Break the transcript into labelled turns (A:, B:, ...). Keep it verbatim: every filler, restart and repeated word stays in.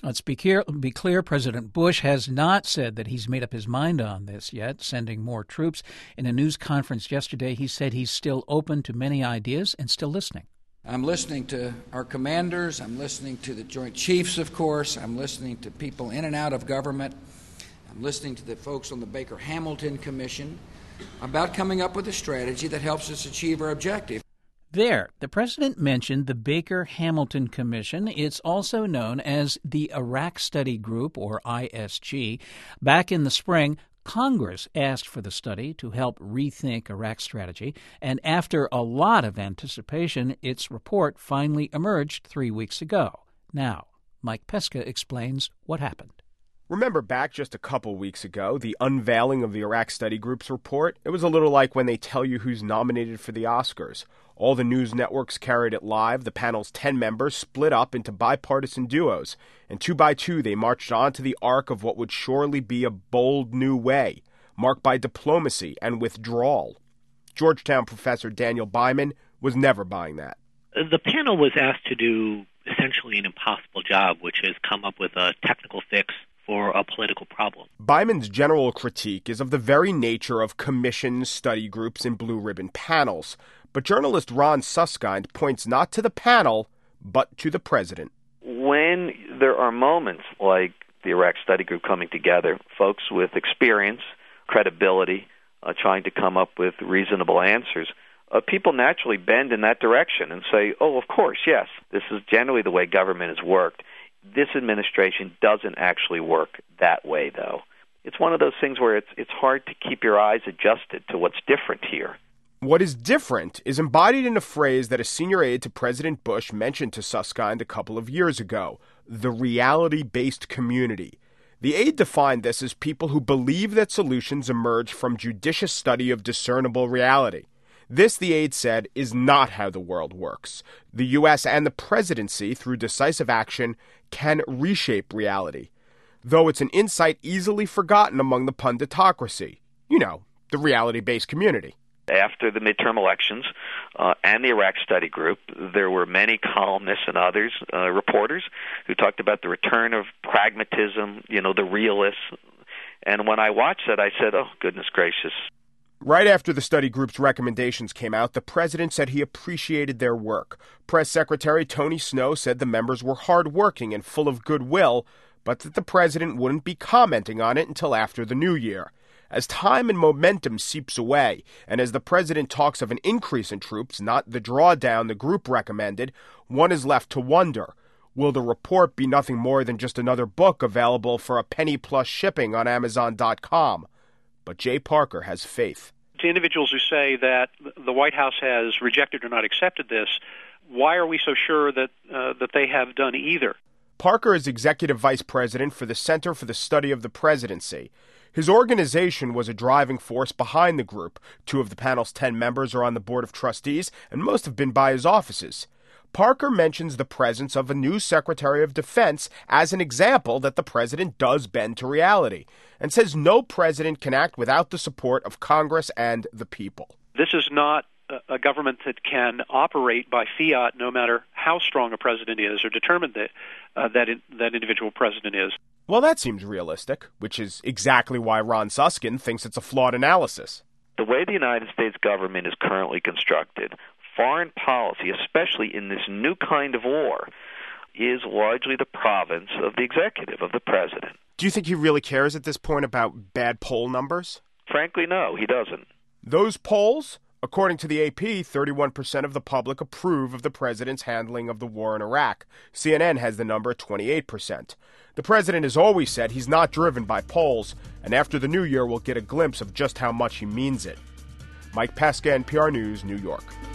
A: Let's be clear, be clear, President Bush has not said that he's made up his mind on this yet, sending more troops. In a news conference yesterday, he said he's still open to many ideas and still listening.
B: I'm listening to our commanders. I'm listening to the Joint Chiefs, of course. I'm listening to people in and out of government. I'm listening to the folks on the Baker-Hamilton Commission about coming up with a strategy that helps us achieve our objective.
A: There, the president mentioned the Baker-Hamilton Commission. It's also known as the Iraq Study Group, or I S G. Back in the spring, Congress asked for the study to help rethink Iraq's strategy, and after a lot of anticipation, its report finally emerged three weeks ago. Now, Mike Pesca explains what happened.
C: Remember back just a couple weeks ago, the unveiling of the Iraq Study Group's report? It was a little like when they tell you who's nominated for the Oscars. All the news networks carried it live. The panel's ten members split up into bipartisan duos, and two by two they marched on to the arc of what would surely be a bold new way, marked by diplomacy and withdrawal. Georgetown professor Daniel Byman was never buying that.
D: The panel was asked to do essentially an impossible job, which is come up with a technical fix for a political problem.
C: Byman's general critique is of the very nature of commissions, study groups, and blue ribbon panels. But journalist Ron Suskind points not to the panel, but to the president.
E: When there are moments like the Iraq Study Group coming together, folks with experience, credibility, uh, trying to come up with reasonable answers, uh, people naturally bend in that direction and say, oh, of course, yes, this is generally the way government has worked. This administration doesn't actually work that way, though. It's one of those things where it's it's hard to keep your eyes adjusted to what's different here.
C: What is different is embodied in a phrase that a senior aide to President Bush mentioned to Suskind a couple of years ago, the reality-based community. The aide defined this as people who believe that solutions emerge from judicious study of discernible reality. This, the aide said, is not how the world works. The U S and the presidency, through decisive action, can reshape reality, though it's an insight easily forgotten among the punditocracy. You know, the reality-based community.
E: After the midterm elections uh, and the Iraq Study Group, there were many columnists and others, uh, reporters, who talked about the return of pragmatism, you know, the realists. And when I watched that, I said, oh, goodness gracious.
C: Right after the study group's recommendations came out, the president said he appreciated their work. Press Secretary Tony Snow said the members were hardworking and full of goodwill, but that the president wouldn't be commenting on it until after the new year. As time and momentum seeps away, and as the president talks of an increase in troops, not the drawdown the group recommended, one is left to wonder, will the report be nothing more than just another book available for a penny plus shipping on Amazon dot com? But Jay Parker has faith.
F: To individuals who say that the White House has rejected or not accepted this, why are we so sure that uh, that they have done either?
C: Parker is executive vice president for the Center for the Study of the Presidency. His organization was a driving force behind the group. Two of the panel's ten members are on the board of trustees, and most have been by his offices. Parker mentions the presence of a new Secretary of Defense as an example that the president does bend to reality, and says no president can act without the support of Congress and the people.
F: This is not a government that can operate by fiat no matter how strong a president is or determined that uh, that, in, that individual president is.
C: Well, that seems realistic, which is exactly why Ron Suskind thinks it's a flawed analysis.
E: The way the United States government is currently constructed, foreign policy, especially in this new kind of war, is largely the province of the executive, of the president.
C: Do you think he really cares at this point about bad poll numbers?
E: Frankly, no, he doesn't.
C: Those polls? According to the A P, thirty-one percent of the public approve of the president's handling of the war in Iraq. C N N has the number at twenty-eight percent. The president has always said he's not driven by polls, and after the new year we'll get a glimpse of just how much he means it. Mike Pesca, N P R News, New York.